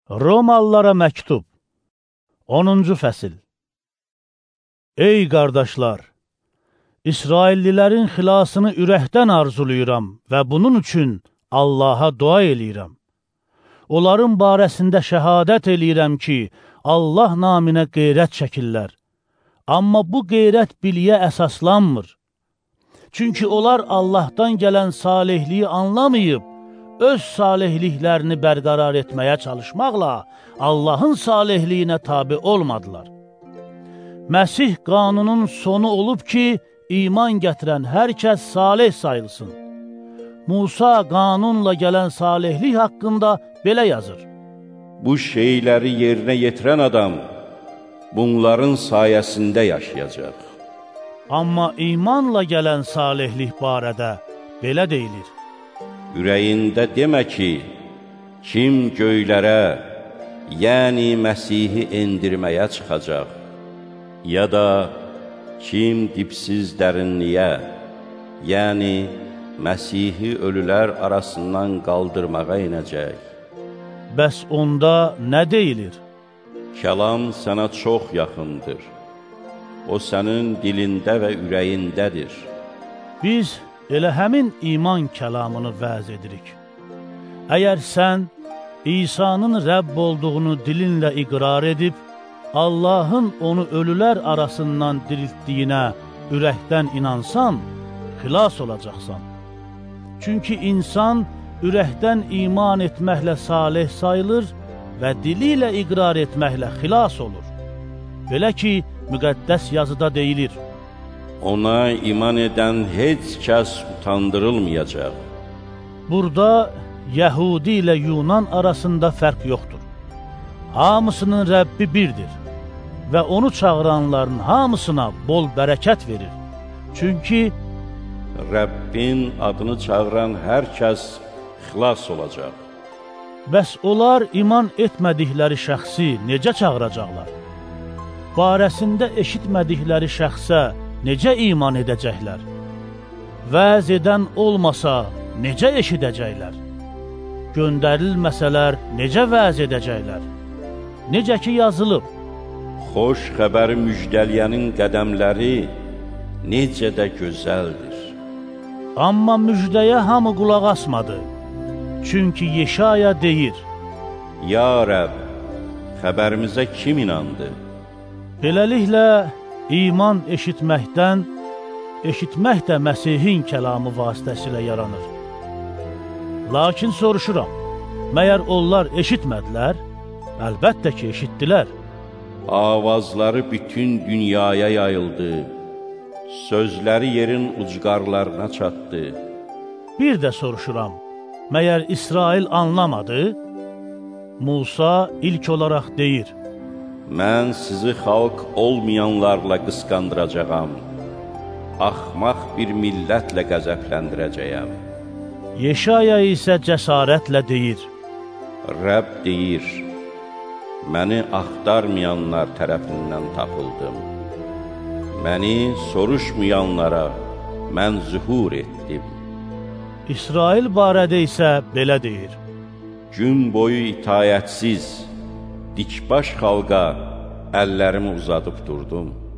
Romalılara məktub 10-cu fəsil. Ey qardaşlar! İsraillilərin xilasını ürəkdən arzuluyuram və bunun üçün Allaha dua eləyirəm. Onların barəsində şəhadət eləyirəm ki, Allah naminə qeyrət çəkirlər. Amma bu qeyrət biliyə əsaslanmır. Çünki onlar Allahdan gələn salihliyi anlamayıb, öz salihliklərini bərqərar etməyə çalışmaqla Allahın salihliyinə tabi olmadılar. Məsih qanunun sonu olub ki, iman gətirən hər kəs salih sayılsın. Musa qanunla gələn salihlik haqqında belə yazır. Bu şeyləri yerinə yetirən adam bunların sayəsində yaşayacaq. Amma imanla gələn salihlik barədə belə deyilir. Ürəyində demə ki, kim göylərə, yəni Məsihi endirməyə çıxacaq, ya da kim dipsiz dərinliyə, yəni Məsihi ölülər arasından qaldırmağa inəcək. Bəs onda nə deyilir? Kəlam sənə çox yaxındır. O sənin dilində və ürəyindədir. Biz elə həmin iman kəlamını vəz edirik. Əgər sən İsa'nın Rəbb olduğunu dilinlə iqrar edib, Allahın onu ölülər arasından diriltdiyinə ürəkdən inansan, xilas olacaqsan. Çünki insan ürəkdən iman etməklə salih sayılır və dili ilə iqrar etməklə xilas olur. Belə ki, müqəddəs yazıda deyilir. Ona iman edən heç kəs utandırılmayacaq. Burada Yəhudi ilə Yunan arasında fərq yoxdur. Hamısının Rəbbi birdir və onu çağıranların hamısına bol bərəkət verir. Çünki Rəbbin adını çağıran hər kəs xilas olacaq. Bəs onlar iman etmədikləri şəxsi necə çağıracaqlar? Barəsində eşitmədikləri şəxsə necə iman edəcəklər? Vəz edən olmasa necə eşidəcəklər? Göndərilməsələr necə vəz edəcəklər? Necə ki yazılıb? Xoş xəbəri müjdəliyənin qədəmləri necə də gözəldir. Amma müjdəyə hamı qulaq asmadı. Çünki Yeşaya deyir. Ya Rəbb, xəbərimizə kim inandı? Beləliklə, iman eşitməkdən, eşitmək də Məsihin kəlamı vasitəsilə yaranır. Lakin soruşuram, məyər onlar eşitmədilər? Əlbəttə ki, eşitdilər. Avazları bütün dünyaya yayıldı, sözləri yerin ucqarlarına çatdı. Bir də soruşuram, məyər İsrail anlamadı? Musa ilk olaraq deyir. Mən sizi xalq olmayanlarla qısqandıracağam, axmaq bir millətlə qəzəbləndirəcəyəm. Yeşaya isə cəsarətlə deyir. Rəbb deyir, məni axtarmayanlar tərəfindən tapıldım. Məni soruşmayanlara mən zühur etdim. İsrail barədə isə belə deyir. Gün boyu itayətsiz, dikbaş xalqa əllərimi uzadıb durdum.